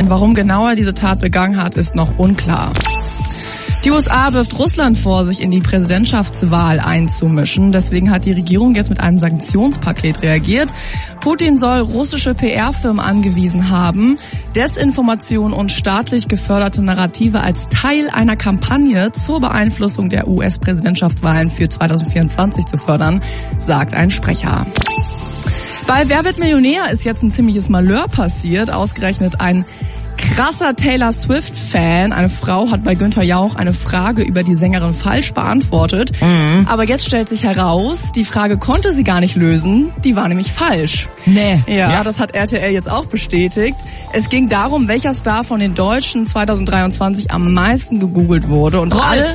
und warum genau er diese Tat begangen hat, ist noch unklar. Die USA wirft Russland vor, sich in die Präsidentschaftswahl einzumischen. Deswegen hat die Regierung jetzt mit einem Sanktionspaket reagiert. Putin soll russische PR-Firmen angewiesen haben, Desinformation und staatlich geförderte Narrative als Teil einer Kampagne zur Beeinflussung der US-Präsidentschaftswahlen für 2024 zu fördern, sagt ein Sprecher. Bei Wer wird Millionär ist jetzt ein ziemliches Malheur passiert. Ausgerechnet ein krasser Taylor Swift-Fan. Eine Frau hat bei Günther Jauch eine Frage über die Sängerin falsch beantwortet. Aber jetzt stellt sich heraus, die Frage konnte sie gar nicht lösen. Die war nämlich falsch. Nee. Ja, das hat RTL jetzt auch bestätigt. Es ging darum, welcher Star von den Deutschen 2023 am meisten gegoogelt wurde. Und alle...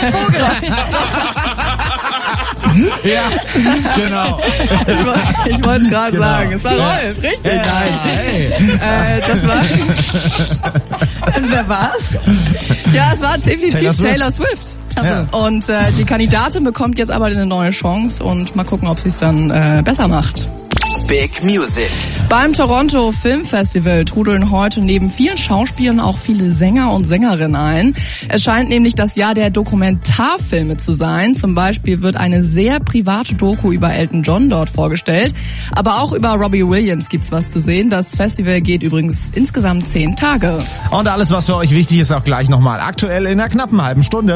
Ja, genau. Ich wollte es gerade sagen. Es war Rolf, richtig? Ja, Nein. Hey. Das war... Wer war's? Ja, es war definitiv Taylor Swift. Ja. Und die Kandidatin bekommt jetzt aber eine neue Chance und mal gucken, ob sie es dann besser macht. Big Music. Beim Toronto Film Festival trudeln heute neben vielen Schauspielern auch viele Sänger und Sängerinnen ein. Es scheint nämlich das Jahr der Dokumentarfilme zu sein. Zum Beispiel wird eine sehr private Doku über Elton John dort vorgestellt. Aber auch über Robbie Williams gibt's was zu sehen. Das Festival geht übrigens insgesamt 10 Tage. Und alles, was für euch wichtig ist, auch gleich nochmal aktuell in einer knappen halben Stunde.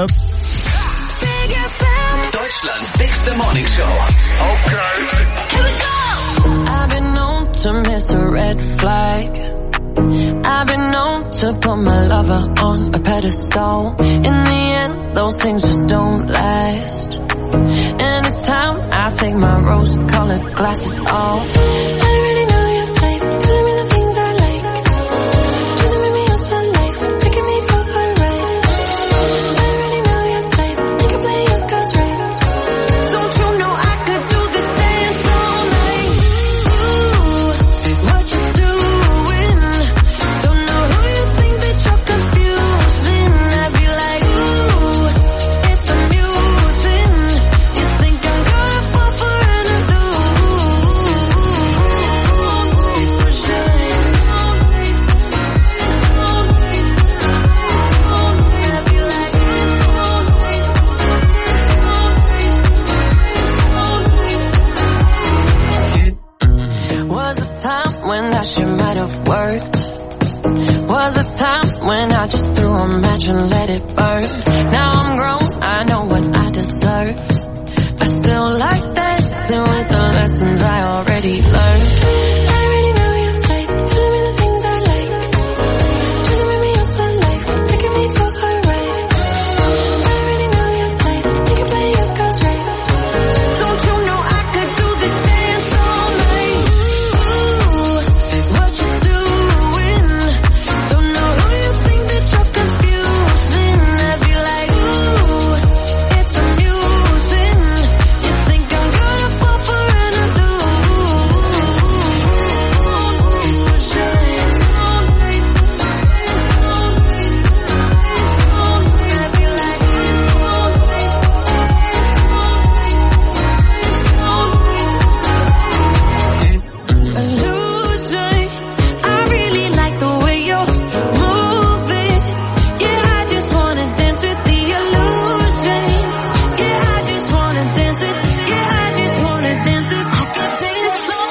Deutschlands bigste Morning Show. Okay. I've been known to miss a red flag. I've been known to put my lover on a pedestal. In the end, those things just don't last. And it's time I take my rose-colored glasses off. I already know your type, telling me the things I like. Trying to make me yours for life, taking me for a ride. I already know your type, you can play your cards right. Don't you know I could do this dance all night? Ooh, what you doing? Don't know who you think that you're confusing. I'd be like, ooh, it's amusing. You think I'm gonna fall for an illusion? Was a time when that shit might have worked. Was a time when I just threw a match and let it burn. Now I'm grown, I know what I deserve. I still like dancing with the lessons I already learned. I already know your type, telling me the things I like. Trying to make me yours for life, taking me for a ride. I already know your type, you can play your cards right. Don't you know I could do this dance all night? Ooh, what you doing? Don't know who you think that you're confusing. I'd be like, ooh, it's amusing. You think I'm gonna fall for an illusion. I really like the way you're moving. Yeah, I just wanna dance with the illusion. Yeah, I just wanna dance with. Yeah, I just wanna dance with. I could dance all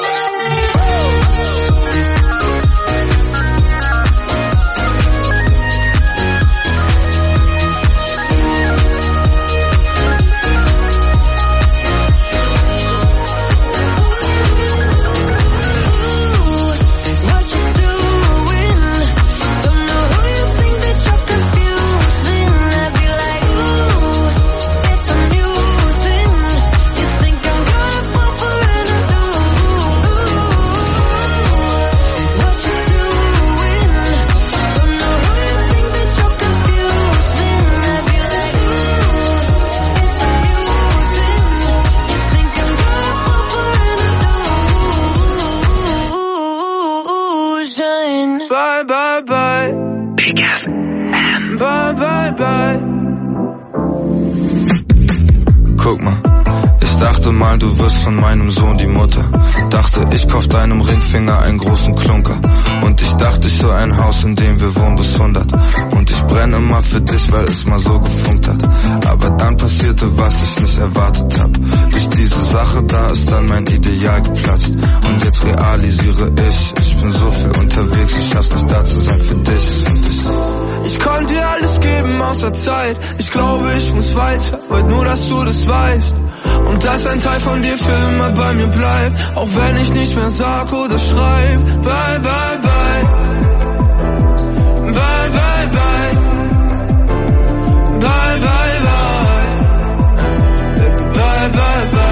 what you doing? Don't know who you think that you're confusing. I'd be like, ooh, it's amusing. You think I'm gonna fall for an illusion? What you doing? Don't know who you think that you're confusing. I'd be like, ooh, it's amusing. You think I'm gonna fall for an illusion? Bye, bye, bye. Big FM. Bye, bye, bye. Guck mal, ist dachte mal, du wirst von meinem Sohn die Mutter. Dachte, ich kauf deinem Ringfinger einen großen Klunker. Und ich dachte, ich soll ein Haus, in dem wir wohnen bis 100. Und ich brenne immer für dich, weil es mal so gefunkt hat. Aber dann passierte, was ich nicht erwartet hab. Durch diese Sache, da ist dann mein Ideal geplatzt. Und jetzt realisiere ich bin so viel unterwegs, ich schaff's nicht da zu sein für dich. Und ich konnte dir alles geben außer Zeit. Ich glaube, ich muss weiter, wollt nur, dass du das weißt. Und dass ein Teil von dir für immer bei mir bleibt. Auch wenn ich nicht mehr sag oder schreib. Bye, bye, bye. Bye, bye, bye. Bye, bye, bye. Bye, bye, bye.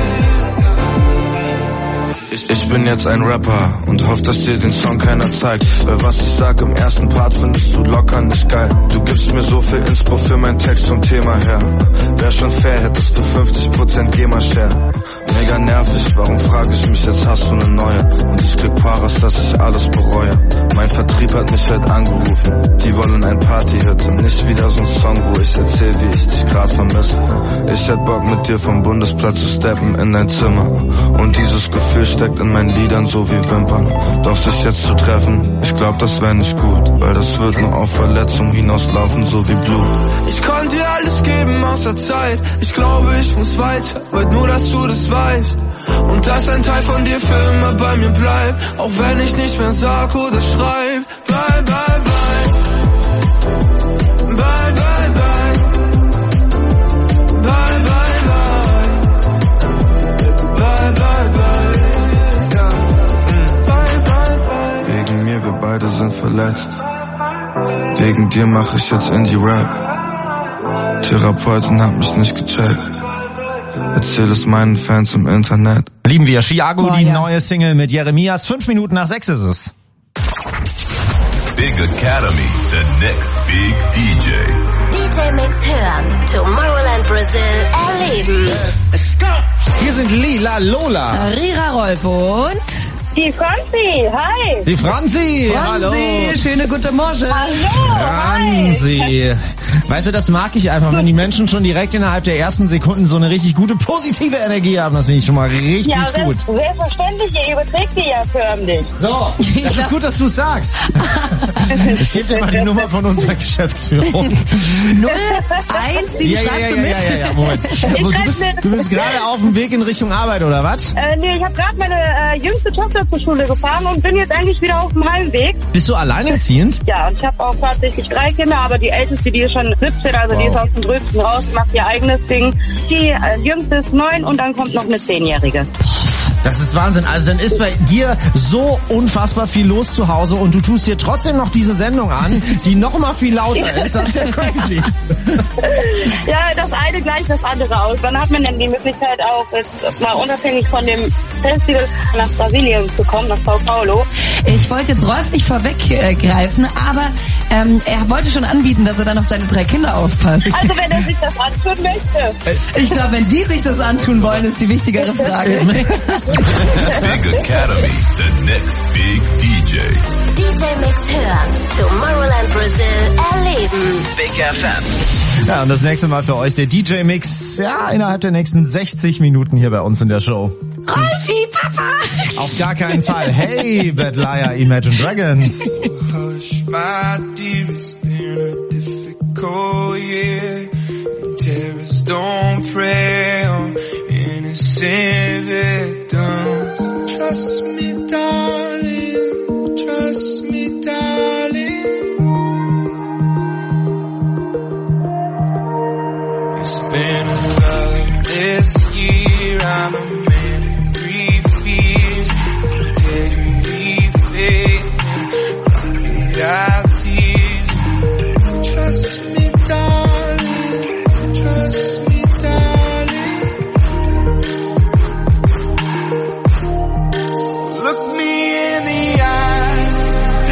Ich bin jetzt ein Rapper und hoff, dass dir den Song keiner zeigt. Weil was ich sag im ersten Part findest du locker nicht geil. Du gibst mir so viel Inspo für meinen Text vom Thema her. Wär schon fair, hättest du 50% GEMA-Share. Mega nervig, warum frag ich mich jetzt, hast du ne neue? Und ich krieg Paras, dass ich alles bereue. Mein Vertrieb hat mich heute angerufen. Die wollen ein Party-Hit und nicht wieder so ein Song, wo ich erzähl, wie ich dich grad vermisse. Ich hätt Bock mit dir vom Bundesplatz zu steppen in dein Zimmer. Und dieses Gefühl steckt in meinen Liedern so wie Wimpern. Doch sich jetzt zu treffen, ich glaub, das wär nicht gut. Weil das wird nur auf Verletzung hinauslaufen, so wie Blut. Ich konnte dir alles geben außer Zeit. Ich glaube, ich muss weiter, wollt nur, dass du das weißt. Und dass ein Teil von dir für immer bei mir bleibt. Auch wenn ich nicht mehr sag oder schreib. Bye, bye, bye. Bye, bye, bye. Bye, bye, bye. Bye, bye, bye. Ja. Bye, bye, bye. Wegen mir, wir beide sind verletzt. Wegen dir mach ich jetzt Indie-Rap. Therapeutin hat mich nicht gecheckt. Erzähl es meinen Fans im Internet. Lieben wir Chiago, die neue Single mit Jeremias. 5 Minuten nach 6 ist es. Big Academy, the next big DJ. DJ Mix hören, Tomorrowland Brazil erleben. Let's go! Hier sind Lila Lola. Rira Rolf und... Die Franzi, hi. Die Franzi, hallo. Schöne gute Morgen. Hallo, Franzi. Weißt du, das mag ich einfach, wenn die Menschen schon direkt innerhalb der ersten Sekunden so eine richtig gute, positive Energie haben. Das finde ich schon mal richtig gut. Ja, selbstverständlich, ihr überträgt die ja förmlich. So, das ist gut, dass du es sagst. Es gibt immer die Nummer von unserer Geschäftsführung. 017, schreibst du mit? Ja, Moment. Du bist gerade auf dem Weg in Richtung Arbeit, oder was? Nee, ich habe gerade meine jüngste Tochter zur Schule gefahren und bin jetzt eigentlich wieder auf dem Heimweg. Bist du alleinerziehend? Ja, und ich habe auch tatsächlich 3 Kinder, aber die älteste, die ist schon 17, also die ist aus dem Gröbsten raus, macht ihr eigenes Ding. Die jüngste ist 9 und dann kommt noch eine 10-Jährige. Das ist Wahnsinn. Also dann ist bei dir so unfassbar viel los zu Hause und du tust dir trotzdem noch diese Sendung an, die noch mal viel lauter ist. Das ist ja crazy. Ja, das eine gleicht das andere aus. Wann hat man denn die Möglichkeit auch, jetzt mal unabhängig von dem Festival nach Brasilien zu kommen, nach Sao Paulo? Ich wollte jetzt Rolf nicht vorweggreifen, aber er wollte schon anbieten, dass er dann auf seine 3 Kinder aufpasst. Also wenn er sich das antun möchte. Ich glaube, wenn die sich das antun wollen, ist die wichtigere Frage. Big Academy, the next big DJ. DJ Mix hören, Tomorrowland Brazil erleben. Big FM. Ja, und das nächste Mal für euch der DJ Mix, ja, innerhalb der nächsten 60 Minuten hier bei uns in der Show. Rolfi, Papa! Auf gar keinen Fall. Hey, Bad Liar, Imagine Dragons. Hush, my dear, it's been a difficult year. Terrorists don't prey on innocent victims. Trust me, darling. Trust me, darling. It's been a loveless year. I'm a man of grief fears. Taking me faith and rocket out tears. Trust me, darling. Trust me, darling. Look me in the eyes.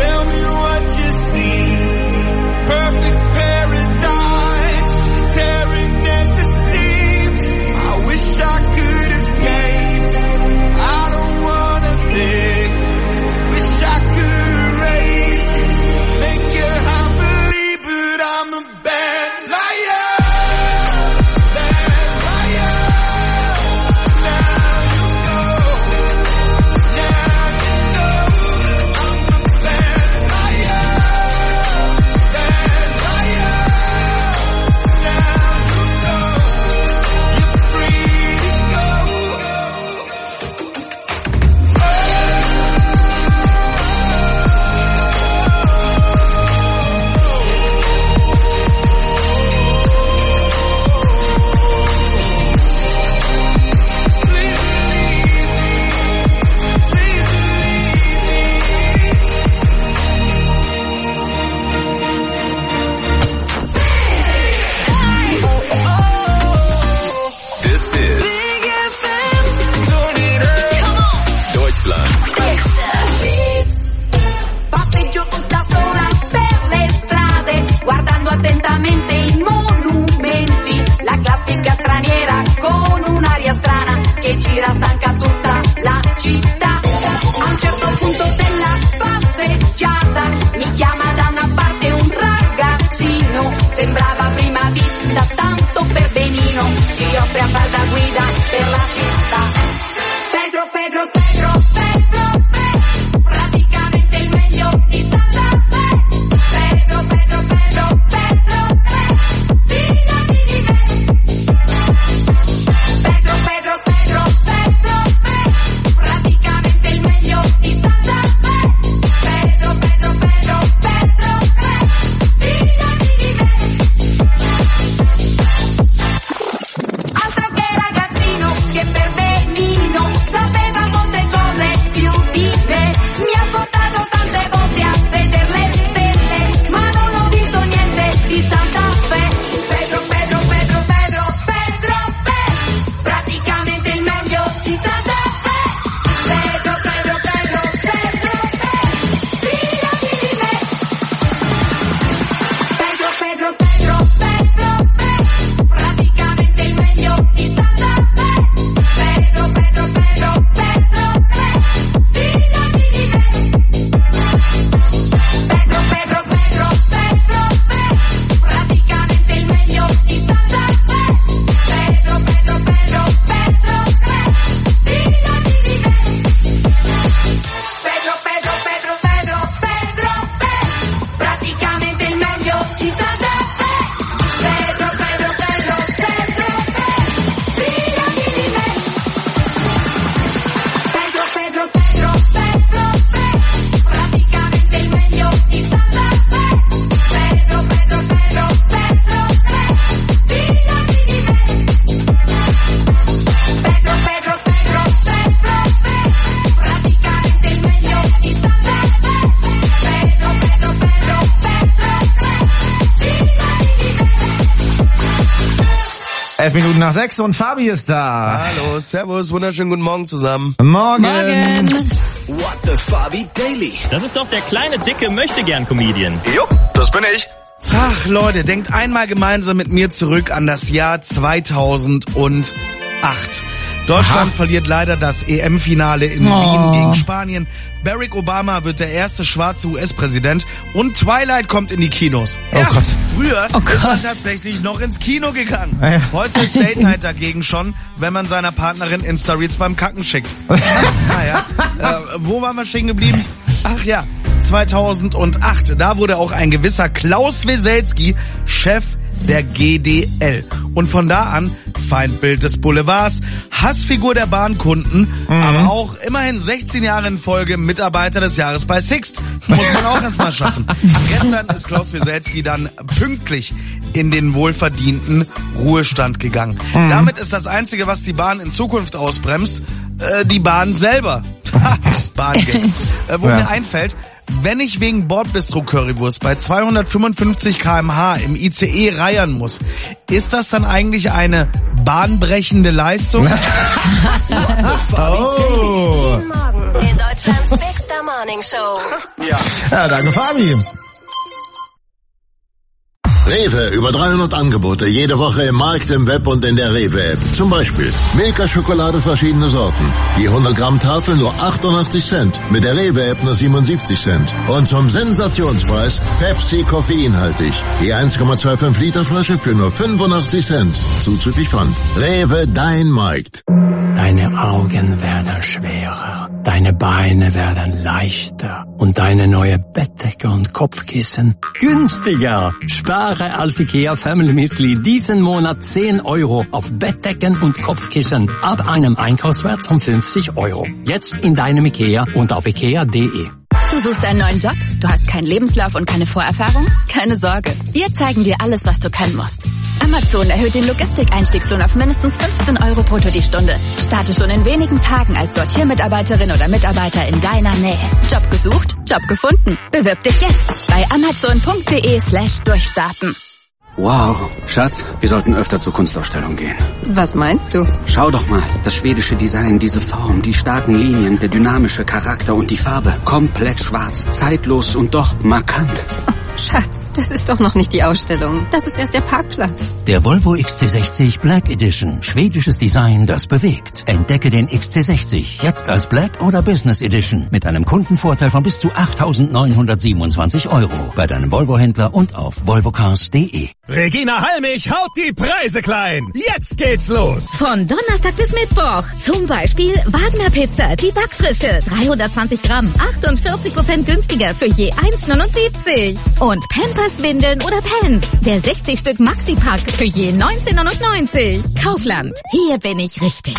11 Minuten nach 6 und Fabi ist da. Hallo, servus, wunderschönen guten Morgen zusammen. Morgen. What the Fabi Daily. Das ist doch der kleine, dicke Möchtegern-Comedian. Jupp, das bin ich. Ach Leute, denkt einmal gemeinsam mit mir zurück an das Jahr 2008. Deutschland verliert leider das EM-Finale in Wien gegen Spanien. Barack Obama wird der erste schwarze US-Präsident und Twilight kommt in die Kinos. Oh Gott. Früher ist man tatsächlich noch ins Kino gegangen. Heute ist Date Night dagegen schon, wenn man seiner Partnerin Insta-Reels beim Kacken schickt. Wo waren wir stehen geblieben? Ach ja, 2008. Da wurde auch ein gewisser Klaus Wieselski Chef der GDL. Und von da an Feindbild des Boulevards, Hassfigur der Bahnkunden, aber auch immerhin 16 Jahre in Folge Mitarbeiter des Jahres bei Sixt. Muss man auch erstmal schaffen. Gestern ist Klaus Wieselski dann pünktlich in den wohlverdienten Ruhestand gegangen. Damit ist das Einzige, was die Bahn in Zukunft ausbremst, die Bahn selber. Bahngags. Wo mir einfällt, wenn ich wegen Bordbistro-Currywurst bei 255 km/h im ICE reiern muss, ist das dann eigentlich eine bahnbrechende Leistung? Jeden Morgen in Deutschlands Big Star Morning Show. Ja, danke Fabi. Rewe, über 300 Angebote, jede Woche im Markt, im Web und in der Rewe-App. Zum Beispiel Milka-Schokolade verschiedene Sorten. Die 100 Gramm Tafel nur 88 Cent, mit der Rewe-App nur 77 Cent. Und zum Sensationspreis Pepsi koffeinhaltig. Die 1,25 Liter Flasche für nur 85 Cent, zuzüglich Pfand. Rewe, dein Markt. Deine Augen werden schwerer, deine Beine werden leichter und deine neue Bettdecke und Kopfkissen günstiger. Spare als IKEA Family-Mitglied diesen Monat 10 € auf Bettdecken und Kopfkissen ab einem Einkaufswert von 50 €. Jetzt in deinem IKEA und auf ikea.de. Du suchst einen neuen Job? Du hast keinen Lebenslauf und keine Vorerfahrung? Keine Sorge, wir zeigen dir alles, was du können musst. Amazon erhöht den Logistik-Einstiegslohn auf mindestens 15 € brutto die Stunde. Starte schon in wenigen Tagen als Sortiermitarbeiterin oder Mitarbeiter in deiner Nähe. Job gesucht? Job gefunden. Bewirb dich jetzt bei amazon.de/durchstarten. Wow, Schatz, wir sollten öfter zur Kunstausstellung gehen. Was meinst du? Schau doch mal, das schwedische Design, diese Form, die starken Linien, der dynamische Charakter und die Farbe. Komplett schwarz, zeitlos und doch markant. Schatz, das ist doch noch nicht die Ausstellung. Das ist erst der Parkplatz. Der Volvo XC60 Black Edition. Schwedisches Design, das bewegt. Entdecke den XC60 jetzt als Black oder Business Edition mit einem Kundenvorteil von bis zu 8.927 € bei deinem Volvo-Händler und auf volvocars.de. Regina Halmich haut die Preise klein. Jetzt geht's los. Von Donnerstag bis Mittwoch. Zum Beispiel Wagner Pizza, die Backfrische. 320 Gramm, 48% günstiger für je 1,79. Und Pampers Windeln oder Pants. Der 60-Stück Maxi-Pack für je 19,99. Kaufland. Hier bin ich richtig.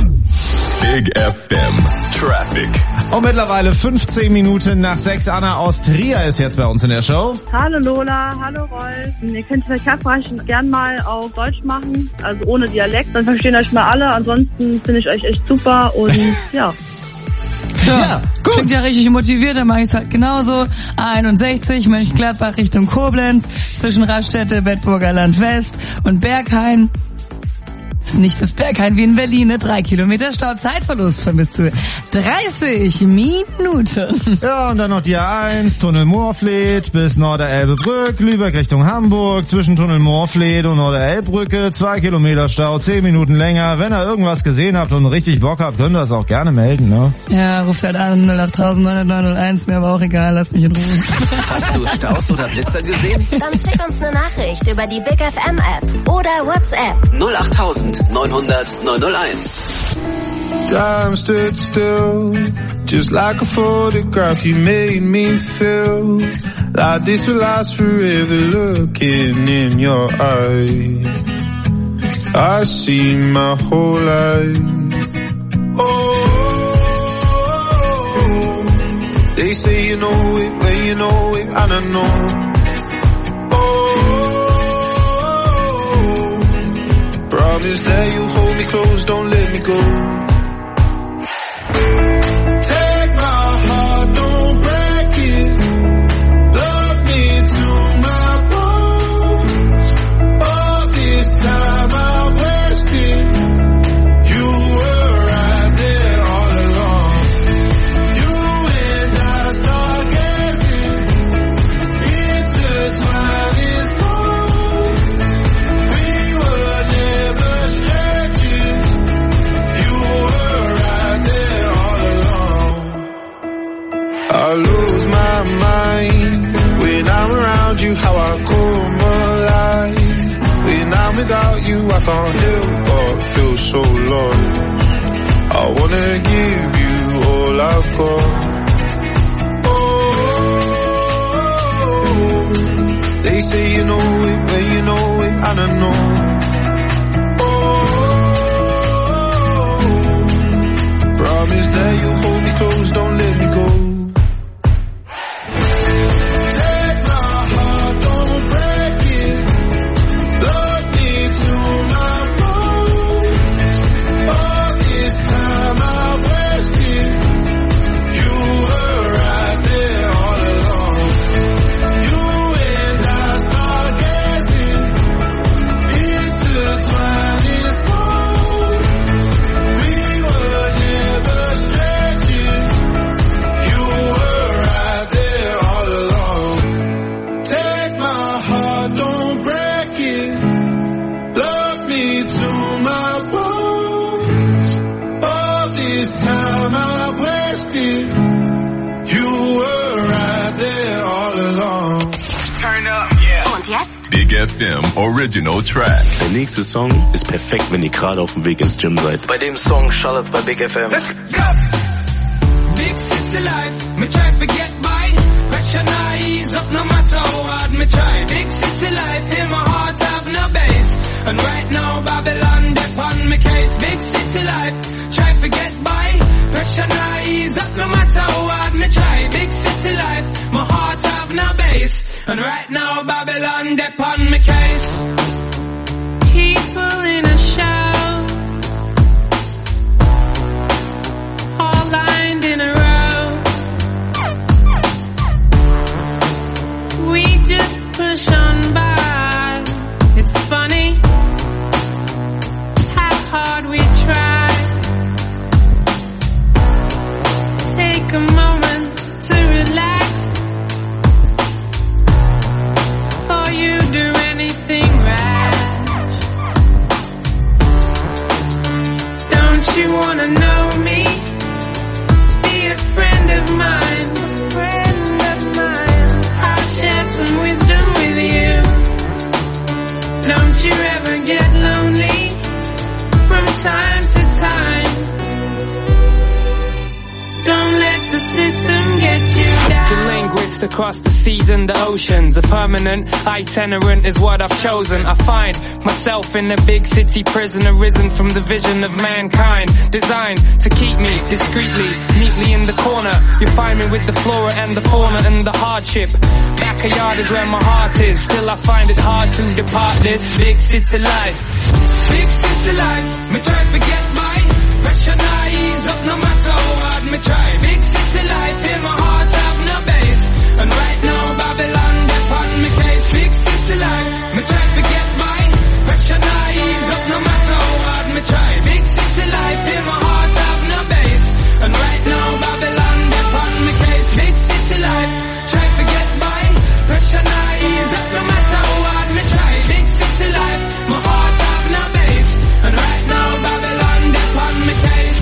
Big FM Traffic. Und mittlerweile 15 Minuten nach 6. Anna aus Trier ist jetzt bei uns in der Show. Hallo Lola, hallo Rolf. Ihr könnt die Verkehrsbereiche gern mal auf Deutsch machen, also ohne Dialekt. Dann verstehen euch mal alle. Ansonsten finde ich euch echt super und ja. Ja, gut. Klingt ja richtig motiviert, dann mache ich es halt genauso. 61, Mönchengladbach Richtung Koblenz, zwischen Raststätte, Bedburger Land West und Berghain. Ist nicht das Berghain wie in Berlin, ne? 3 Kilometer Stau, Zeitverlust von bis zu 30 Minuten. Ja, und dann noch die A1, Tunnel Moorfleet bis Norderelbebrück, Lübeck Richtung Hamburg, zwischen Tunnel Moorfleet und Norderelbbrücke, 2 Kilometer Stau, 10 Minuten länger. Wenn ihr irgendwas gesehen habt und richtig Bock habt, könnt ihr das auch gerne melden, ne? Ja, ruft halt an, 08901, mir aber auch egal, lasst mich in Ruhe. Hast du Staus oder Blitzer gesehen? Dann schick uns eine Nachricht über die Big FM App oder WhatsApp. 08000 900 901. Time stood still, just like a photograph. You made me feel like this will last forever. Looking in your eyes, I see my whole life. Oh, they say you know it when you know it, and I know. Promise that you hold me close, don't let me go. Take my heart, don't break it. Love me to my bones. All this time I wait. can't help but feel so lost. I wanna give you all I've got. Oh, they say you know it, but you know it, I don't know. Oh, promise that you'll hold me close, don't let me go. Big FM Original Track. Der nächste Song ist perfekt, wenn ihr gerade auf dem Weg ins Gym seid. Bei dem Song Charlotte's bei Big FM. Let's go! Big city life, me try to get by. Pressure not ease up no matter how hard me try. Big city life, in my heart have no base. And right now Babylon dip on me case. Big city life, try to get by. Pressure not ease up no matter how hard me try. Big city life, my heart have no base. And right now Babylon dip on me case. People in a show, all lined in a row. We just push on by. It's funny how hard we try. Take a moment to relax. You do anything rash? Don't you wanna know me? Be a friend of mine. I'll share some wisdom with you. Don't you ever get lonely from time to time? Don't let the system get you down. The linguist across the seas and the oceans. A permanent itinerant is what I've chosen. I find myself in a big city prison, arisen from the vision of mankind, designed to keep me discreetly, neatly in the corner. You find me with the flora and the fauna and the hardship. Backyard is where my heart is. Still I find it hard to depart this big city life. Big city life, me try to get by. Pressure not ease up no matter how hard me try. Big city life, in my heart have no base. And right now Babylon dip on me case. Big city life, me try to get by. Pressure not ease up no matter how hard me try. Big city life, in my heart have no base. And right now Babylon dip on me case. Big city life, try to get by. Pressure not ease up no matter how hard me try. Big city life, my heart have no base. And right now Babylon dip on me case.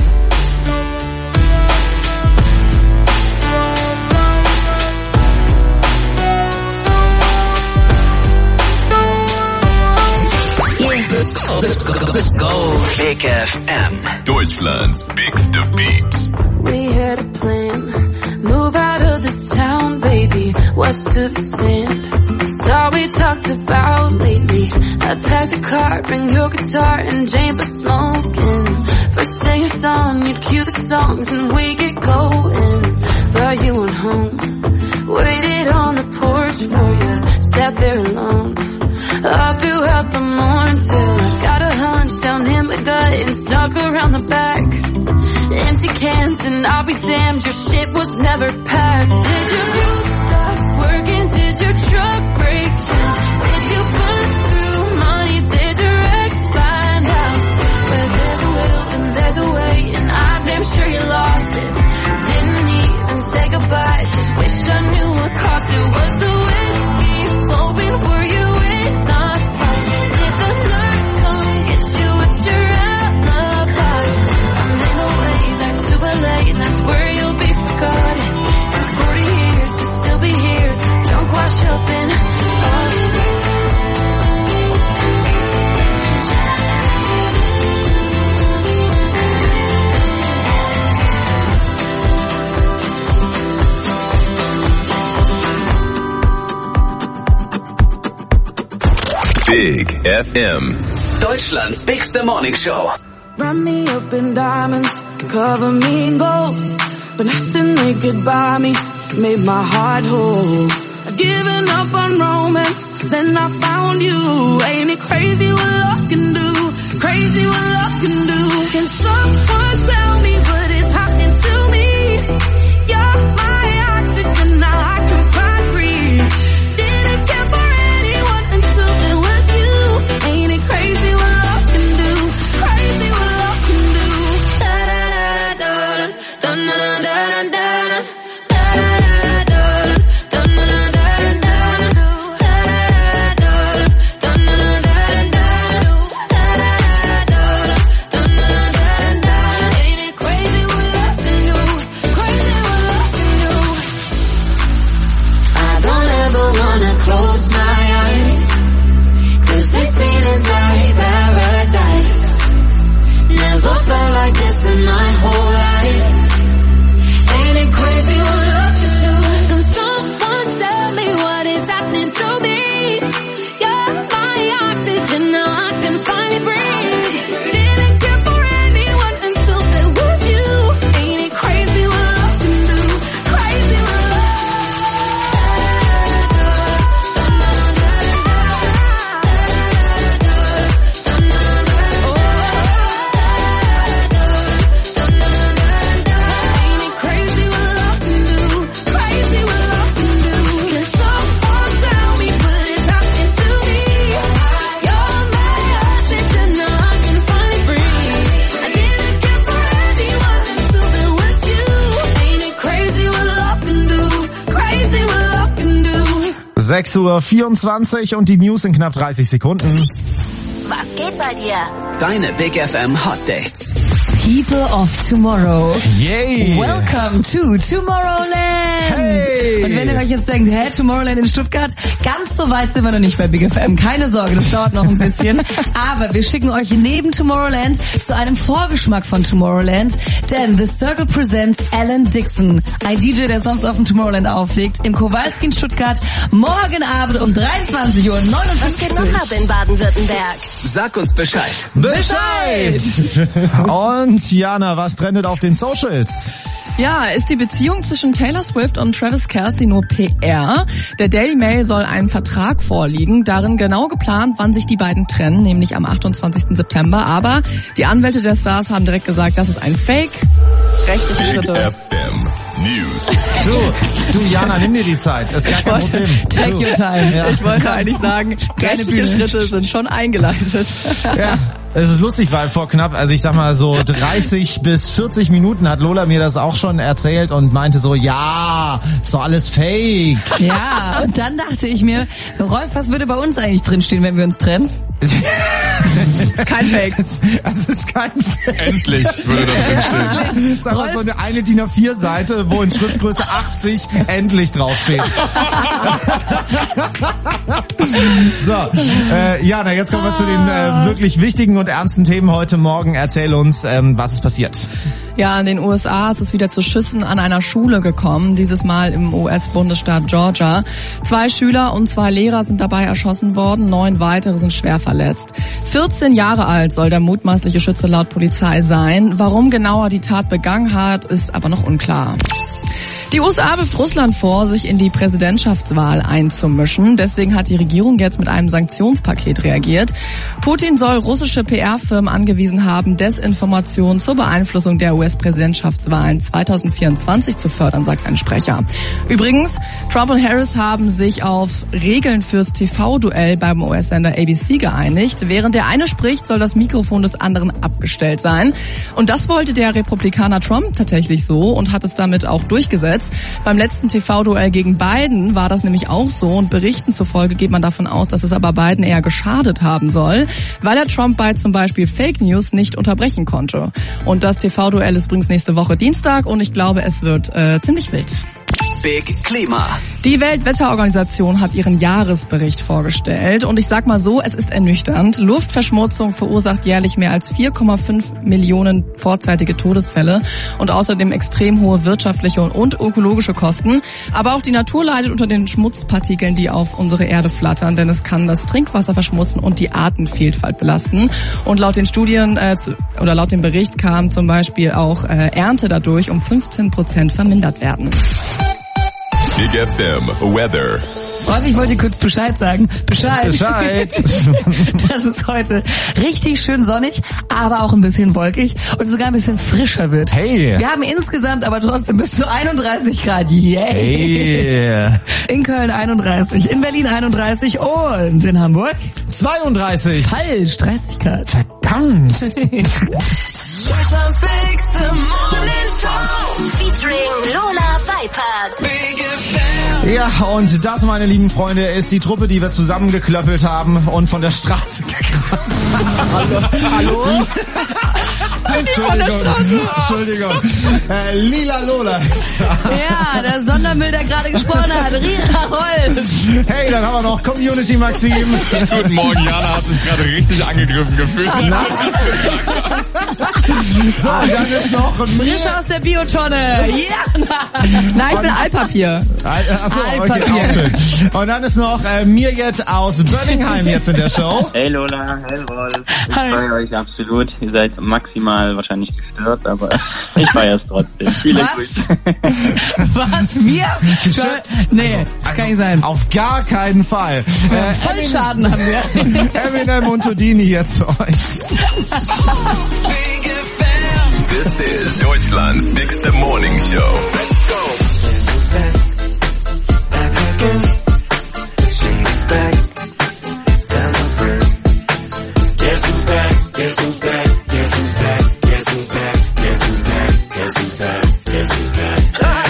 Let's go. Big FM. Deutschland's biggste Beats. We had a plan. Move out of this town, baby. West to the sand. It's all we talked about lately. I packed a car, bring your guitar, and Jane for smoking. First thing at dawn, you'd cue the songs and we get going. But you went home, waited on the porch for you, sat there alone. All throughout the morning till I got a hunch down in my gut and snuck around the back. Empty cans and I'll be damned, your shit was never packed. Did your boots stop working? Did your truck break down? Did you burn through money? Did your ex find out? Where there's a will and there's a way, and I'm damn sure you lost it. Didn't even say goodbye, just wish I knew what cost it. Was the whiskey flowing? Were you in a fight? Did the nurse come get you? What's your alibi? I'm in a way back to LA, and that's where you'll be forgotten. In 40 years you'll still be here, drunk, washed up in Big FM. Deutschlands bigste Morning Show. Run me up in diamonds, cover me in gold, but nothing they could buy me made my heart whole. I'd given up on romance, then I found you. Ain't it crazy what love can do? Crazy what love can do. Can someone tell me what is happening to me? You're my oxygen, now I can find breathe. Didn't care for anyone until there was you. Ain't it crazy what love can do? Crazy what love can do. Da da da da da da da da da. Close my eyes, 'cause this feeling's like paradise. Never felt like this in my whole life. Ain't it crazy what love can do? Can someone tell me what is happening to me? You're my oxygen, now I can finally breathe. Didn't care for anyone until there was you. Ain't it crazy what love can do? Crazy what love. Sechs Uhr 24 und die News in knapp 30 Sekunden. Was geht bei dir? Deine Big FM Hot Dates. People of Tomorrow. Yay! Welcome to Tomorrowland! Hey. Und wenn ihr euch jetzt denkt, Tomorrowland in Stuttgart, ganz so weit sind wir noch nicht bei Big FM. Keine Sorge, das dauert noch ein bisschen. Aber wir schicken euch neben Tomorrowland zu einem Vorgeschmack von Tomorrowland. Denn The Circle presents Alan Dixon, ein DJ, der sonst auf dem Tomorrowland auflegt, im Kowalski in Stuttgart, morgen Abend um 23:59 Uhr. Was geht noch ab in Baden-Württemberg? Sag uns Bescheid. Und Jana, was trendet auf den Socials? Ja, ist die Beziehung zwischen Taylor Swift und Travis Kelce nur PR? Der Daily Mail soll einen Vertrag vorliegen, darin genau geplant, wann sich die beiden trennen, nämlich am 28. September. Aber die Anwälte der Stars haben direkt gesagt, das ist ein Fake. Rechtliche Schritte. FM News. Du Jana, nimm dir die Zeit. Ist gar kein Problem. Take your time. Ja. Ich wollte eigentlich sagen, rechtliche Schritte sind schon eingeleitet. Ja. Es ist lustig, weil vor knapp, also ich sag mal so 30 bis 40 Minuten hat Lola mir das auch schon erzählt und meinte so, ja, ist doch alles fake. Ja, und dann dachte ich mir, Rolf, was würde bei uns eigentlich drinstehen, wenn wir uns trennen? Das ist kein Fake. Es ist kein Fake. Endlich würde das drinstehen. Sag mal, so eine DIN A4-Seite, wo in Schriftgröße 80 endlich draufsteht. So, Jana, jetzt kommen wir zu den wirklich wichtigen und ernsten Themen heute Morgen. Erzähl uns, was ist passiert. Ja, in den USA ist es wieder zu Schüssen an einer Schule gekommen, dieses Mal im US-Bundesstaat Georgia. 2 Schüler und 2 Lehrer sind dabei erschossen worden, 9 weitere sind schwer verletzt. 14 Jahre alt soll der mutmaßliche Schütze laut Polizei sein. Warum genau er die Tat begangen hat, ist aber noch unklar. Die USA wirft Russland vor, sich in die Präsidentschaftswahl einzumischen. Deswegen hat die Regierung jetzt mit einem Sanktionspaket reagiert. Putin soll russische PR-Firmen angewiesen haben, Desinformation zur Beeinflussung der US-Präsidentschaftswahlen 2024 zu fördern, sagt ein Sprecher. Übrigens, Trump und Harris haben sich auf Regeln fürs TV-Duell beim US-Sender ABC geeinigt. Während der eine spricht, soll das Mikrofon des anderen abgestellt sein. Und das wollte der Republikaner Trump tatsächlich so und hat es damit auch durchgesetzt. Beim letzten TV-Duell gegen Biden war das nämlich auch so und Berichten zufolge geht man davon aus, dass es aber Biden eher geschadet haben soll, weil er Trump bei zum Beispiel Fake News nicht unterbrechen konnte. Und das TV-Duell ist übrigens nächste Woche Dienstag und ich glaube, es wird ziemlich wild. Big Klima. Die Weltwetterorganisation hat ihren Jahresbericht vorgestellt und ich sag mal so, es ist ernüchternd. Luftverschmutzung verursacht jährlich mehr als 4,5 Millionen vorzeitige Todesfälle und außerdem extrem hohe wirtschaftliche und ökologische Kosten. Aber auch die Natur leidet unter den Schmutzpartikeln, die auf unsere Erde flattern, denn es kann das Trinkwasser verschmutzen und die Artenvielfalt belasten. Und laut den Studien oder laut dem Bericht kann zum Beispiel auch Ernte dadurch um 15% vermindert werden. Big FM Weather. Und ich wollte kurz Bescheid sagen. Bescheid. Dass es heute richtig schön sonnig, aber auch ein bisschen wolkig und sogar ein bisschen frischer wird. Hey. Wir haben insgesamt aber trotzdem bis zu 31 Grad. Yay. Hey. In Köln 31, in Berlin 31 und in Hamburg 32. Falsch, 30 Grad. Verdammt. Deutschlands bigste Morning Show. Featuring Lola Weipert. Ja, und das, meine lieben Freunde, ist die Truppe, die wir zusammengeklöppelt haben und von der Straße gekratzt haben. Hallo? Entschuldigung. Lila Lola ist da. Ja, der Sondermüll, der gerade gesprochen hat. Rira Rolf. Hey, dann haben wir noch Community Maxim. Guten Morgen, Jana hat sich gerade richtig angegriffen gefühlt. So, und dann ist noch frisch aus der Biotonne. Ja. Nein, ich bin Altpapier. Achso, okay, auch schön. Und dann ist noch Mirjet aus Birmingham jetzt in der Show. Hey Lola, hey Rolf. Ich feiere euch absolut. Ihr seid maximal wahrscheinlich gestört, aber ich feiere es trotzdem. Viele Grüße. Was? Wir? Nee, das kann nicht sein. Auf gar keinen Fall. Vollschaden haben wir. Eminem und Houdini jetzt für euch. This is Deutschland's biggest morning show. Let's go. She's back. Tell her friend. Guess who's back? Guess who's back? Guess who's back? Guess who's back? Guess who's back? Guess who's back? Guess who's back?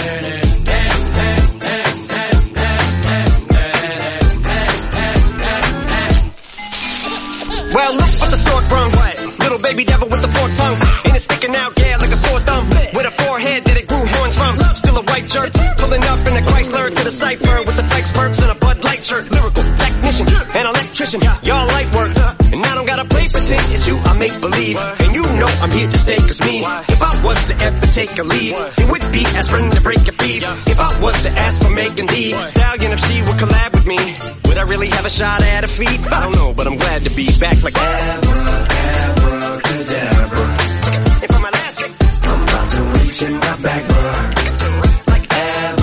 Well, look what the stork brung. Little baby devil with the forked tongue. And it's sticking out, yeah, like a sore thumb. With a forehead that it grew horns from. Still a white jerk. Pulling up in a Chrysler to the cypher with the Fikes perks and a Bud Light shirt. Lyrical technician, an electrician. Y'all light work. And I don't gotta play pretend. It's you I make believe. And you know I'm here to stay, cause me. If I was to ever take a lead, it would be aspirin to break your feet. If I was to ask for Megan Thee Stallion, if she would collab with me, would I really have a shot at her feet? I don't know, but I'm glad to be back like Abracadabra. And for my last trick, I'm about to reach in my back, bruh. like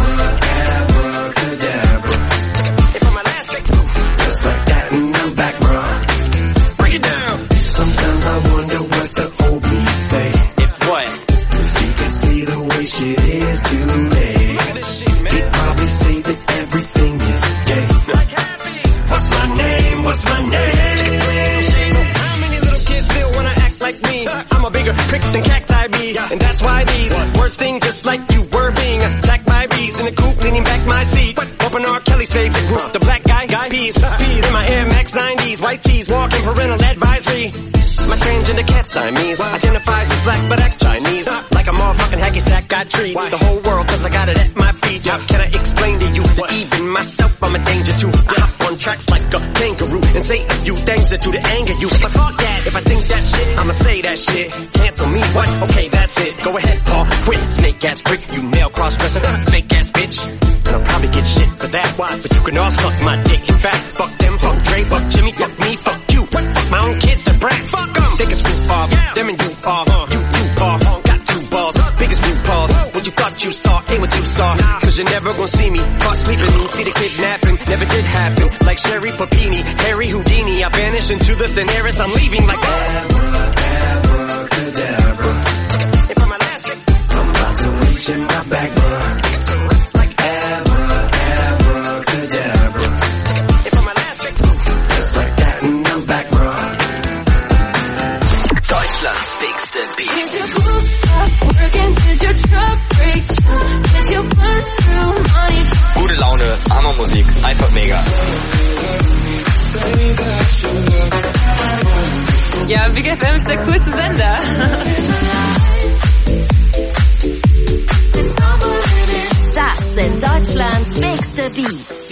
Abracadabra. And for my last trick, Just like that and I'm back, bruh. break it down. Sometimes I wonder what the old me say. If what? If you could see the way shit is today, he'd probably say that everything is gay. What's my name? What's my name? So how many little kids still wanna act like me? I'm a bigger prick than cacti be, and that's why these words sting just like you were being attacked by bees in the coop, leaning back my seat. Bumping R. Kelly's favorite group, the black guy peas. In my Air Max 90s, white tees, walking parental advisory. My transgender cat Siamese identifies as black but acts Chinese. Like a motherfucking hacky sack, I treat the whole world cause I got it at my feet. Can I explain to you that even myself I'm a danger to? I hop on tracks like a kangaroo and say a few things that do to anger you. But fuck that, if I think that shit, I'ma say that shit. Cancel me, what? Okay, that's it. Go ahead, Paul, quit. Snake ass prick, you male cross-dresser, fake ass bitch. And I'll probably get shit for that. Why? But you can all suck my dick. In fact, fuck them, fuck Dre, fuck Jimmy, fuck me, fuck you. What? Fuck my own kids, they're brats. Fuck them. They can screw off. Them and you are. You too are. Got two balls. Biggest blue balls. What you thought you saw ain't what you saw. Cause you're never gonna see me caught sleeping. See the kidnapping. Never did happen. Like Sherry Papini, Harry Houdini. I vanish into the thin air as I'm leaving like Abracadabra. And for my last trick, I'm about to reach in my back, bruh. like Abracadabra. And for my last trick, Just like that and I'm back, bruh. Deutschlands dickste Beats. Gute Laune, Hammermusik, einfach mega. Ja, Big FM ist der coolste Sender. Das sind Deutschland beste Beats.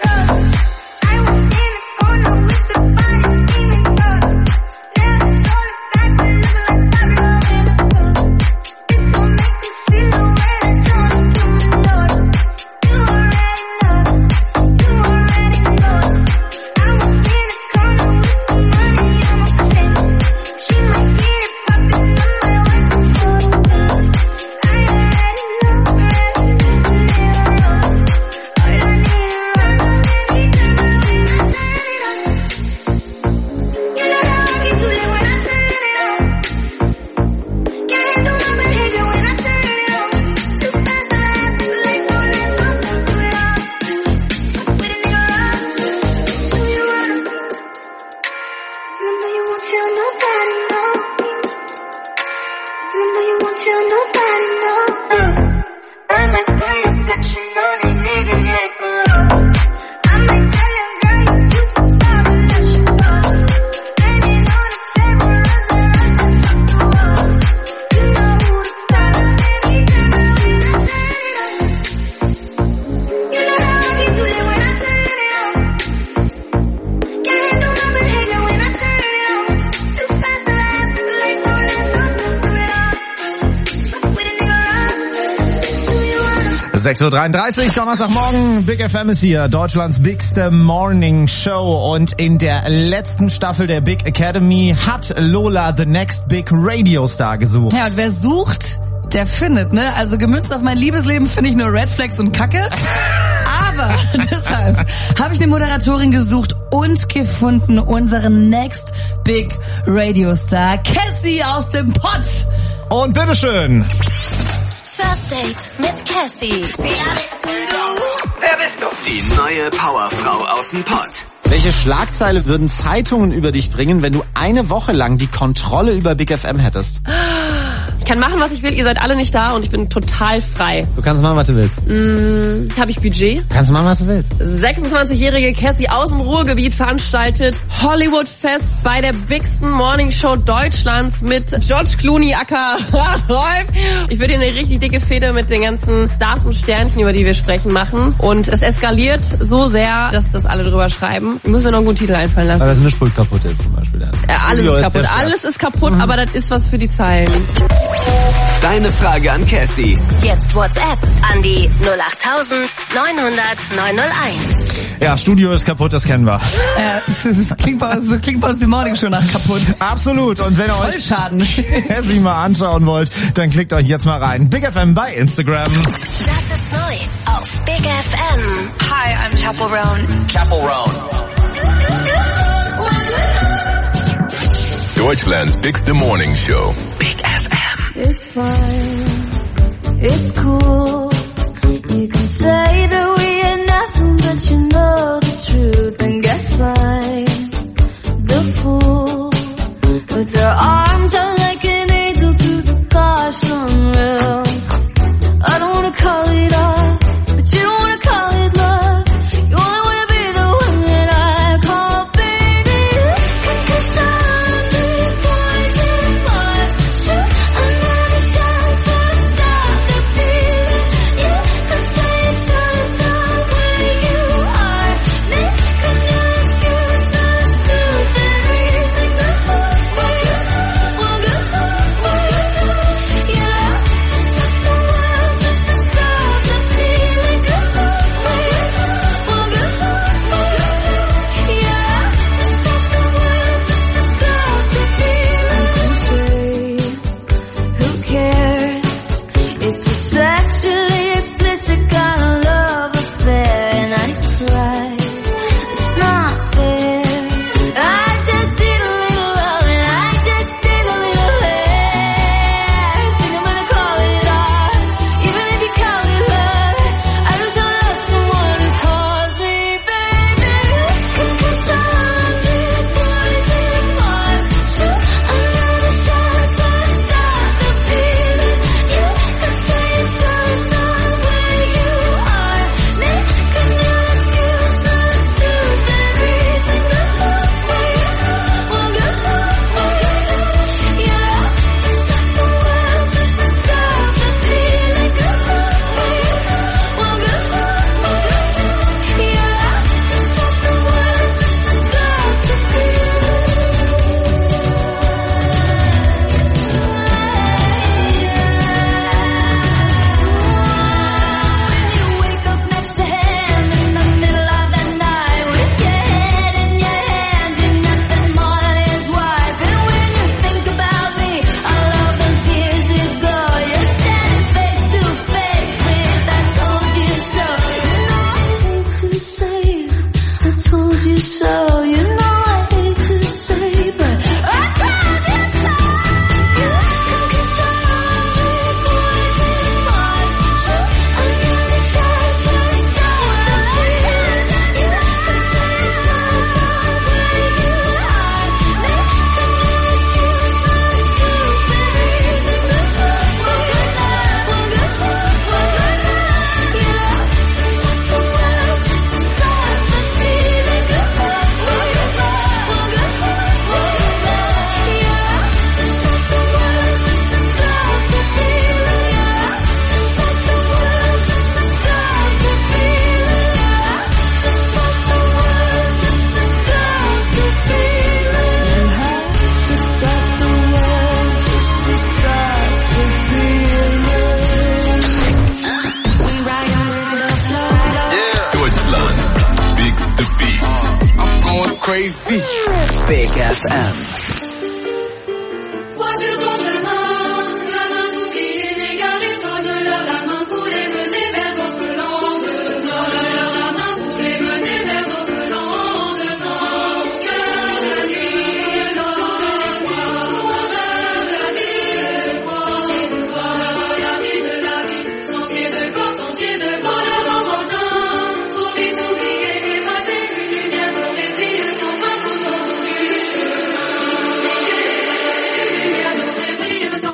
Uhr, Donnerstagmorgen, Big FM ist hier, Deutschlands bigste Morning Show, und in der letzten Staffel der Big Academy hat Lola the next big Radio Star gesucht. Ja, und wer sucht, der findet, ne? Also gemünzt auf mein Liebesleben finde ich nur Red Flags und Kacke. Aber deshalb habe ich eine Moderatorin gesucht und gefunden, unseren next big Radio Star, Cassie aus dem Pott. Und bitteschön. First Date mit Cassie. Wer bist du? Die neue Powerfrau aus dem Pott. Welche Schlagzeile würden Zeitungen über dich bringen, wenn du eine Woche lang die Kontrolle über Big FM hättest? Ich kann machen, was ich will. Ihr seid alle nicht da und ich bin total frei. Du kannst machen, was du willst. Habe ich Budget? Du kannst machen, was du willst. 26-jährige Cassie aus dem Ruhrgebiet veranstaltet Hollywood Fest, bei der bigsten Morningshow Deutschlands mit George Clooney, aka Rolf. Ich würde eine richtig dicke Fehde mit den ganzen Stars und Sternchen, über die wir sprechen, machen. Und es eskaliert so sehr, dass das alle drüber schreiben. Ich muss mir noch einen guten Titel einfallen lassen. Weil das Mischpult kaputt ist zum Beispiel. Alles ist kaputt. Alles ist kaputt, aber das ist was für die Zeilen. Deine Frage an Cassie. Jetzt WhatsApp an die 08900 901. Ja, Studio ist kaputt, das kennen wir. Das klingt bei uns die Morning Show nach kaputt. Absolut. Und wenn ihr euch Cassie mal anschauen wollt, dann klickt euch jetzt mal rein. Big FM bei Instagram. Das ist neu auf Big FM. Hi, I'm Chappell Roan. Chappell Roan. Deutschlands bigste Morning Show. Big FM. It's fine. It's cool. You can say that we ain't nothing, but you know the truth. And guess I'm the fool. With their arms out like an angel through the caution rail. I don't wanna call it off, but you don't wanna call it love. You only wanna be the one that I call baby. Cause I'm the poison must shoot another shot to stop the feeling. You could say it's just the so, you know I hate to say, but I told you so. You can control poison bars, but I'm gonna try to stop the feeling. You can say it's just the way you are. Make no excuse for stupid reasons. We're good now, we're good now, we're good now. Yeah, to stop the world, just to stop the feeling. We're good now, we're good now, we're good now. Yeah, to stop the world, just to stop the feeling. Yeah, to stop the world, just to stop the feeling. Yeah, to stop the world, just to stop the feeling. You have to stop the world, just to stop the feeling. We ride with the flow. Deutschland, bigste Beats. I'm going crazy. Big FM. Voici ton chemin, la main oubliée, n'égale les toi de leur la main pour les mener vers d'autres landes. Donne leur la main pour les mener vers d'autres landes. Sans cœur de dire, dans l'espoir, loin de la vie, sentier de gloire, la vie de la vie, sentier de gloire, sentier de bonheur en montant. Trop vite oublié, effacé, une lumière dorée brille sans fin tout au bout du chemin. Une lumière dorée brille sans fin.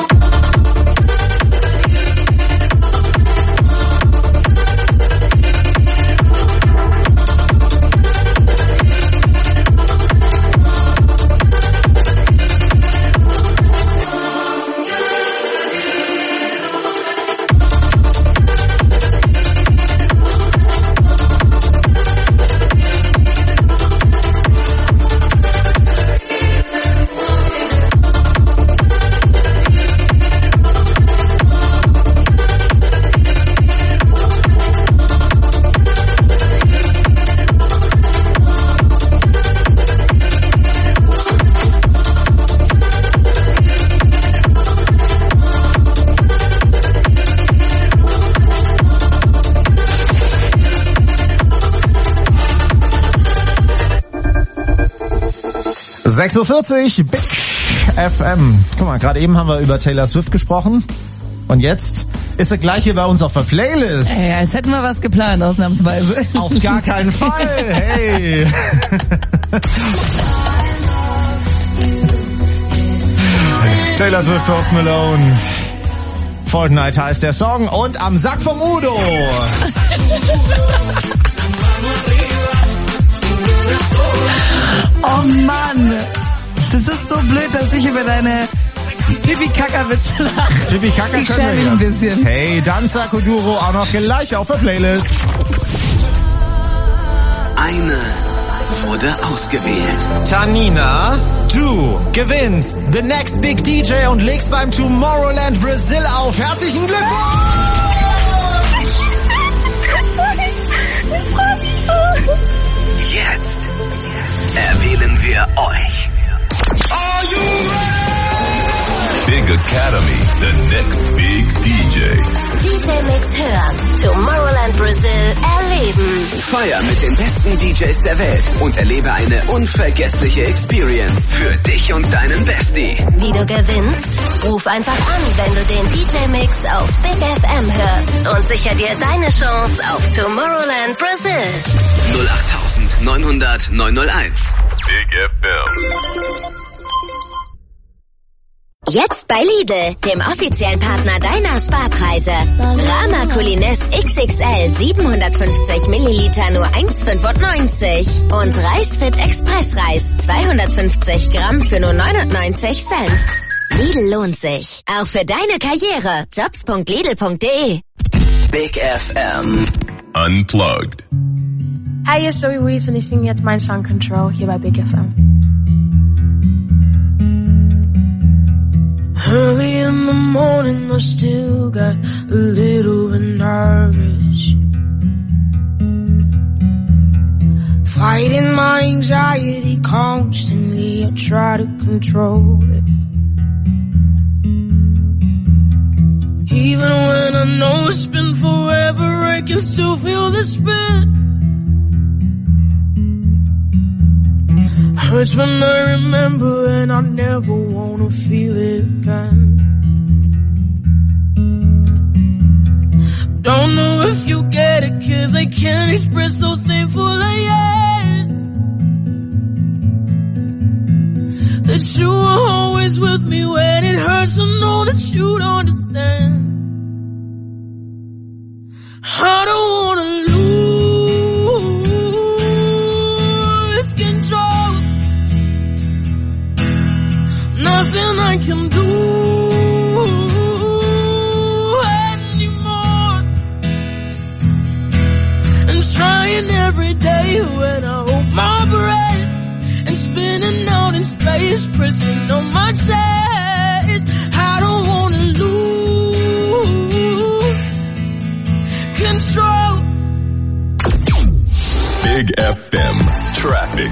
6:40 Uhr, Big FM. Guck mal, gerade eben haben wir über Taylor Swift gesprochen. Und jetzt ist sie gleich hier bei uns auf der Playlist. Ey, als hätten wir was geplant, ausnahmsweise. Auf gar keinen Fall, hey. Taylor Swift, Post Malone. Fortnite heißt der Song und am Sack vom Udo. Oh Mann, das ist so blöd, dass ich über deine Pipi-Kaka-Witze lache. Pipi-Kaka ich können wir ein bisschen. Hey, Danza Kuduro auch noch gleich auf der Playlist. Eine wurde ausgewählt. Tanina, du gewinnst The Next Big DJ und legst beim Tomorrowland Brazil auf. Herzlichen Glückwunsch! Jetzt erwählen wir euch. Are you ready? Big Academy, the next big DJ. DJ Mix hören, Tomorrowland Brazil erleben. Feier mit den besten DJs der Welt und erlebe eine unvergessliche Experience für dich und deinen Bestie. Wie du gewinnst? Ruf einfach an, wenn du den DJ Mix auf Big FM hörst und sicher dir deine Chance auf Tomorrowland Brazil. 08900 901. Big FM. Jetzt bei Lidl, dem offiziellen Partner deiner Sparpreise. Rama Culines XXL 750 Milliliter nur 1,95. Und Reisfit Expressreis 250 Gramm für nur 99 Cent. Lidl lohnt sich. Auch für deine Karriere. Jobs.lidl.de. Big FM. Unplugged. Hi, hier ist Zoe Wees und ich singe jetzt meinen Song Control hier bei Big FM. Early in the morning, I still got a little bit nervous. Fighting my anxiety constantly, I try to control it. Even when I know it's been forever, I can still feel the spin. hurts when I remember and I never wanna feel it again. Don't know if you get it, 'cause I can't express so thankful I am that you are always with me when it hurts to know that you don't understand. I don't wanna lose control. Nothing I can do anymore. And trying every day when I hold my breath and spinning out in space, pressing on my chest. I don't wanna lose control. Big FM Traffic.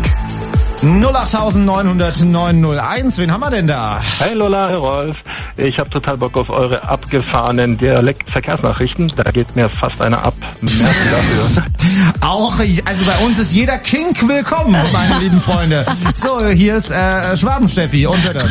08900 wen haben wir denn da? Hey Lola, hey Rolf. Ich habe total Bock auf eure abgefahrenen Dialektverkehrsnachrichten. Da geht mir fast einer ab. Merci dafür. Auch, also bei uns ist jeder Kink willkommen, meine lieben Freunde. So, hier ist Schwaben-Steffi und bitte.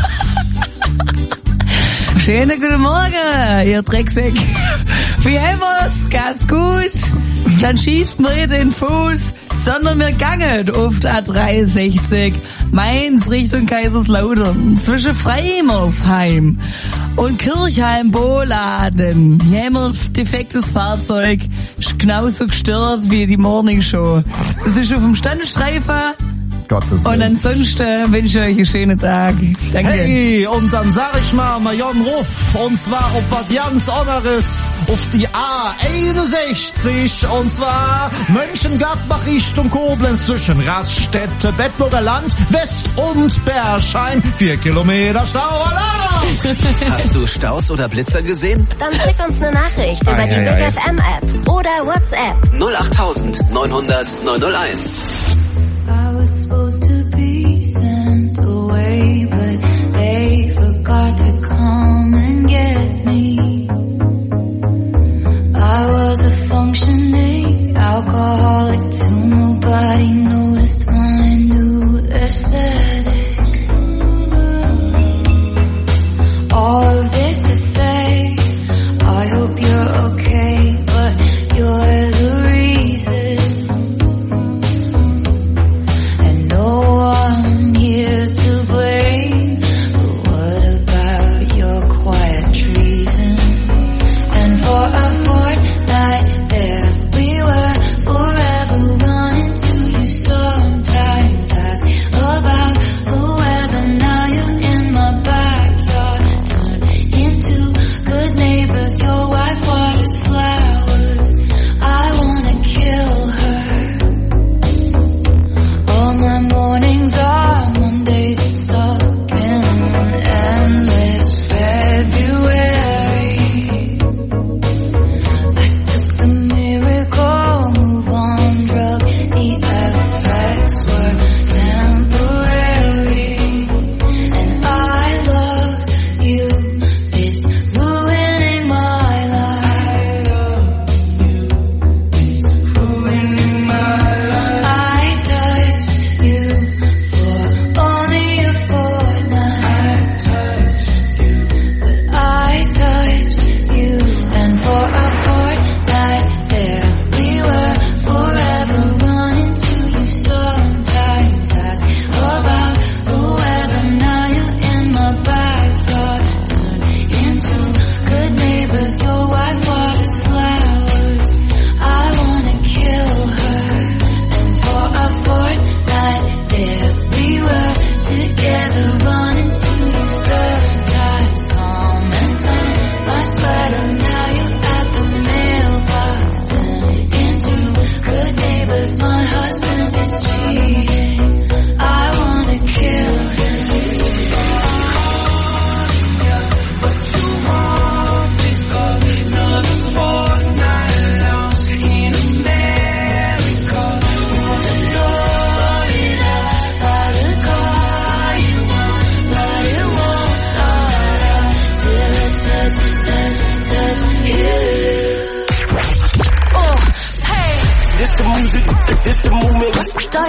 Schönen guten Morgen, ihr Drecksäck. Wie haben wir's? Ganz gut. Dann schießt mir den Fuß, sondern wir gangen auf der A63 Mainz Richtung Kaiserslautern zwischen Freimersheim und Kirchheim-Bohladen. Hier haben wir ein defektes Fahrzeug, ist genauso gestört wie die Morning Show. Das ist auf dem Standstreifen. Gottes Willen. Und ansonsten wünsche ich euch einen schönen Tag. Danke. Hey, und dann sag ich mal Jon Ruff, und zwar auf was ganz anderes, auf die A61, und zwar Mönchengladbach Richtung Koblenz zwischen Raststätte, Bedburger Land, West und Berschein, 4 Kilometer Stau. Hast du Staus oder Blitzer gesehen? Dann schick uns eine Nachricht über die Big FM App oder WhatsApp. 08000 900 901. I was supposed to be sent away, but they forgot to come and get me. I was a functioning alcoholic till nobody noticed my new aesthetic. All of this to say, I hope you're okay, but you're the reason.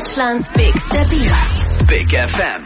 Deutschlands bigste Beats. Big FM.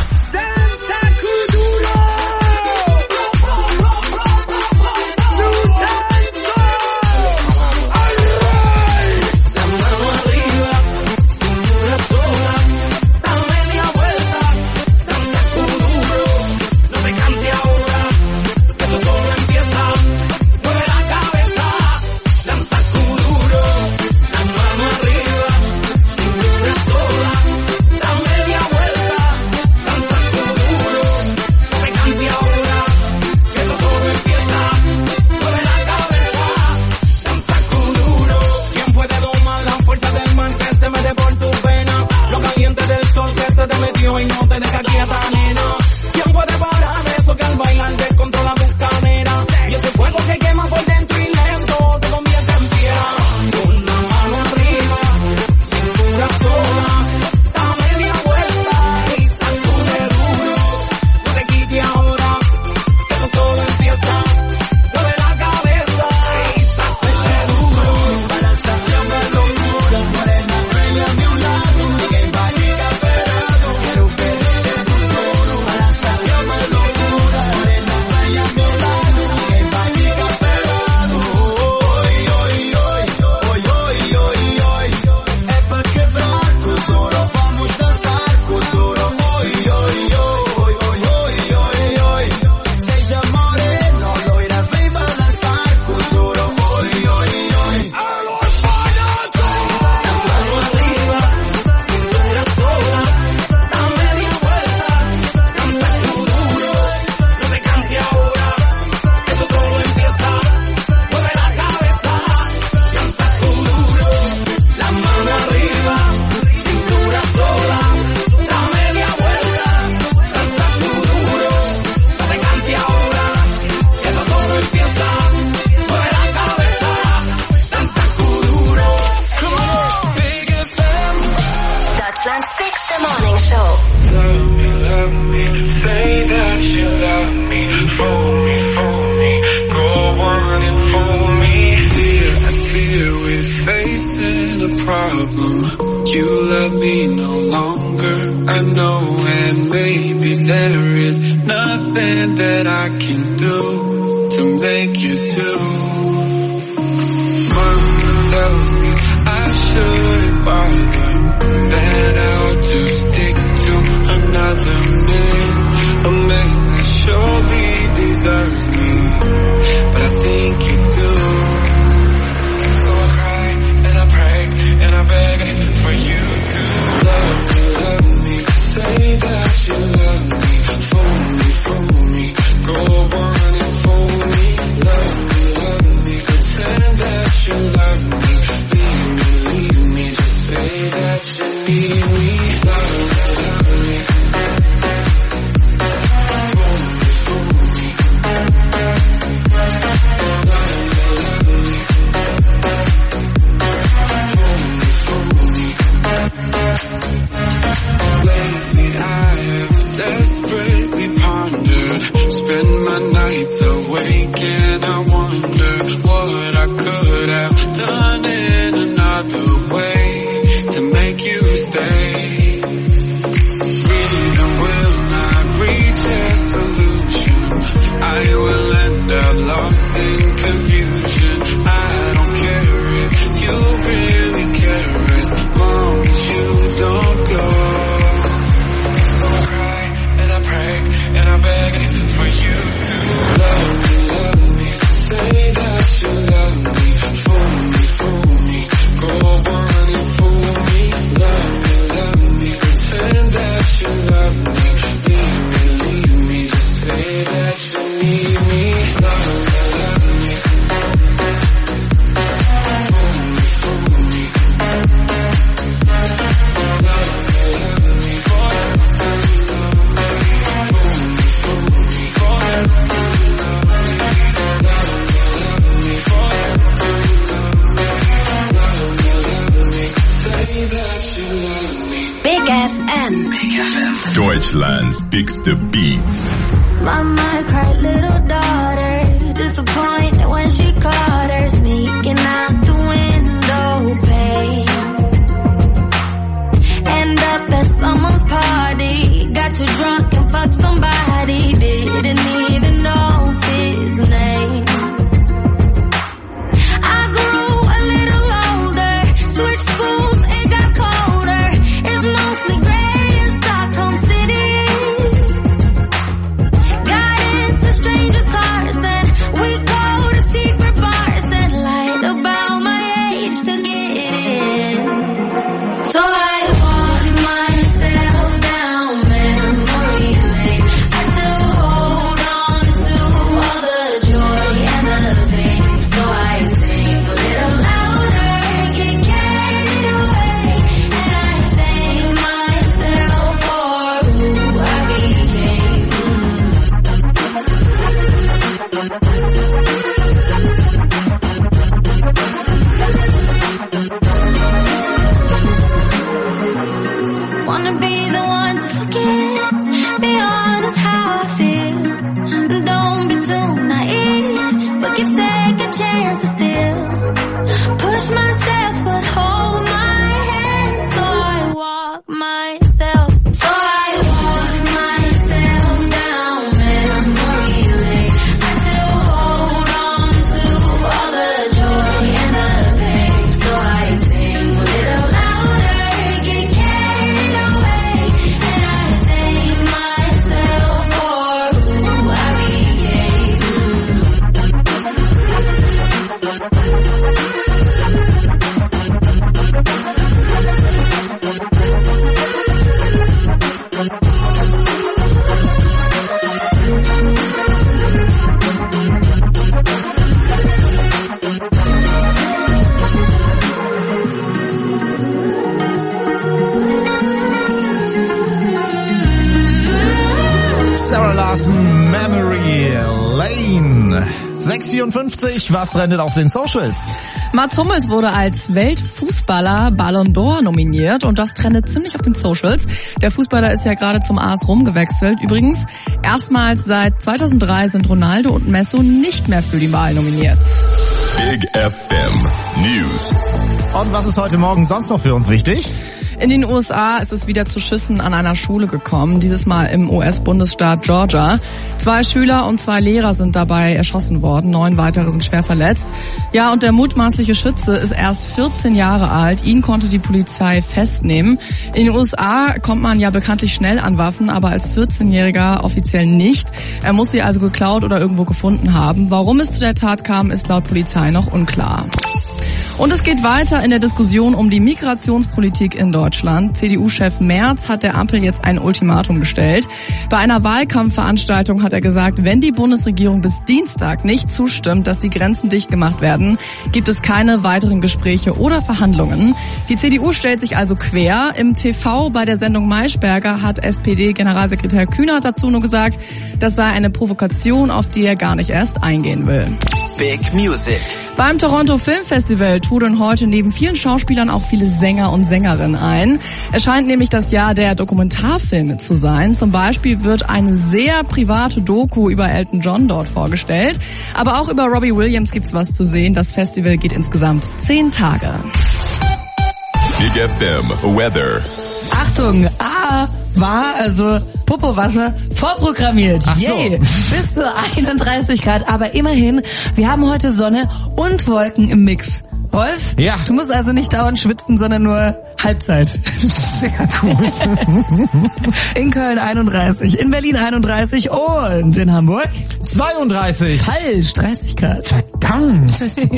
Deutschlands bigste Beats. Mama cried, little daughter, disappointed when she caught her sneaking out the window pane. Sarah Larson, Memory Lane. 6:54, was trendet auf den Socials? Mats Hummels wurde als Weltfußballer Ballon d'Or nominiert und das trendet ziemlich auf den Socials. Der Fußballer ist ja gerade zum AS Rom gewechselt. Übrigens, erstmals seit 2003 sind Ronaldo und Messi nicht mehr für die Wahl nominiert. Big FM News. Und was ist heute Morgen sonst noch für uns wichtig? In den USA ist es wieder zu Schüssen an einer Schule gekommen, dieses Mal im US-Bundesstaat Georgia. 2 Schüler und 2 Lehrer sind dabei erschossen worden, 9 weitere sind schwer verletzt. Ja, und der mutmaßliche Schütze ist erst 14 Jahre alt, ihn konnte die Polizei festnehmen. In den USA kommt man ja bekanntlich schnell an Waffen, aber als 14-Jähriger offiziell nicht. Er muss sie also geklaut oder irgendwo gefunden haben. Warum es zu der Tat kam, ist laut Polizei noch unklar. Und es geht weiter in der Diskussion um die Migrationspolitik in Deutschland. CDU-Chef Merz hat der Ampel jetzt ein Ultimatum gestellt. Bei einer Wahlkampfveranstaltung hat er gesagt, wenn die Bundesregierung bis Dienstag nicht zustimmt, dass die Grenzen dicht gemacht werden, gibt es keine weiteren Gespräche oder Verhandlungen. Die CDU stellt sich also quer. Im TV bei der Sendung Maischberger hat SPD-Generalsekretär Kühnert dazu nur gesagt, das sei eine Provokation, auf die er gar nicht erst eingehen will. Big Music. Beim Toronto Film Festival trudeln heute neben vielen Schauspielern auch viele Sänger und Sängerinnen ein. Es scheint nämlich das Jahr der Dokumentarfilme zu sein. Zum Beispiel wird eine sehr private Doku über Elton John dort vorgestellt. Aber auch über Robbie Williams gibt's was zu sehen. Das Festival geht insgesamt 10 Tage. Big FM Weather. Achtung, also Popowasser vorprogrammiert. Ach so. Yay. Bis zu 31 Grad, aber immerhin, wir haben heute Sonne und Wolken im Mix. Rolf? Ja. Du musst also nicht dauernd schwitzen, sondern nur Halbzeit. Sehr gut. In Köln 31, in Berlin 31 und in Hamburg 32. Falsch, 30 Grad. Verdammt.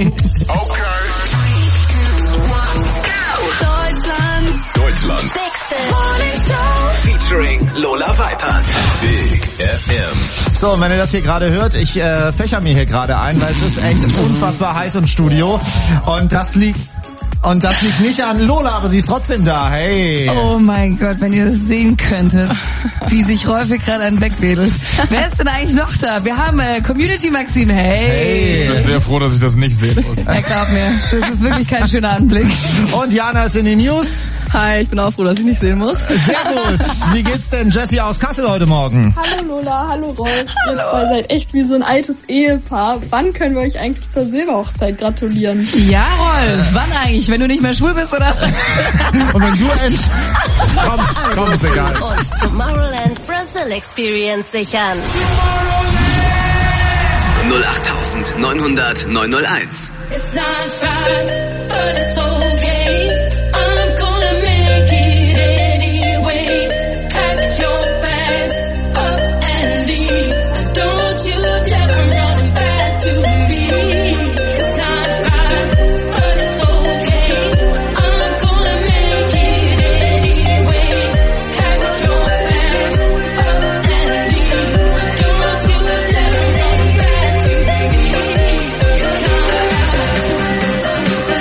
Deutschlands Bigste Morning Show. Featuring Lola Weipert. Big FM. So, und wenn ihr das hier gerade hört, ich fächer mir hier gerade ein, weil es ist echt unfassbar heiß im Studio. Und das liegt nicht an Lola, aber sie ist trotzdem da. Hey. Oh mein Gott, wenn ihr das sehen könntet, wie sich Rolf gerade einen wegwedelt. Wer ist denn eigentlich noch da? Wir haben Community Maxim. Hey. Ich bin sehr froh, dass ich das nicht sehen muss. Ja, glaub mir, das ist wirklich kein schöner Anblick. Und Jana ist in den News. Hi, ich bin auch froh, dass ich nicht sehen muss. Sehr gut. Wie geht's denn Jessie aus Kassel heute Morgen? Hallo Lola, hallo Rolf. Ihr zwei seid echt wie so ein altes Ehepaar. Wann können wir euch eigentlich zur Silberhochzeit gratulieren? Ja, Rolf. Wann eigentlich? Wenn du nicht mehr schwul bist, oder? Und wenn du komm, ist egal. Und Tomorrowland Brazil Experience sichern. 08900 901. It's not right, but it's okay. I'm gonna make it anyway. Pack your bags up and leave. Don't you dare come running back to me. It's not right, but it's okay. I'm gonna make it anyway. Pack your bags up and leave. Don't you dare come running back to me. It's not right.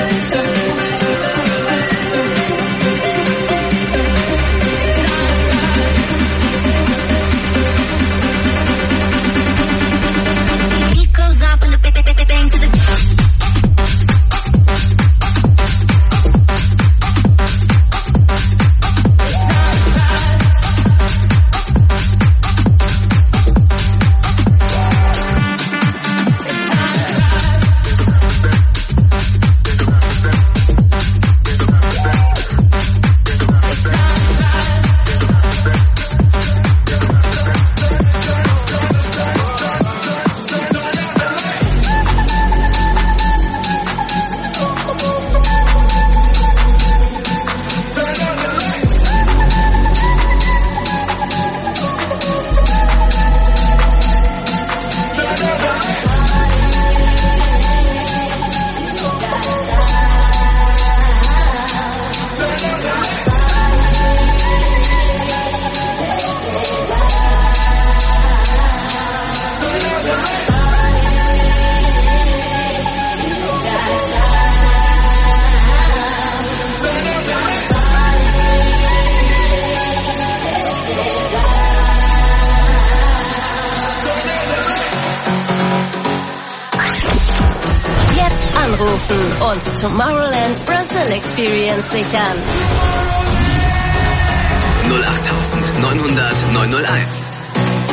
und Tomorrowland Brazil Experience sichern. 08900 901.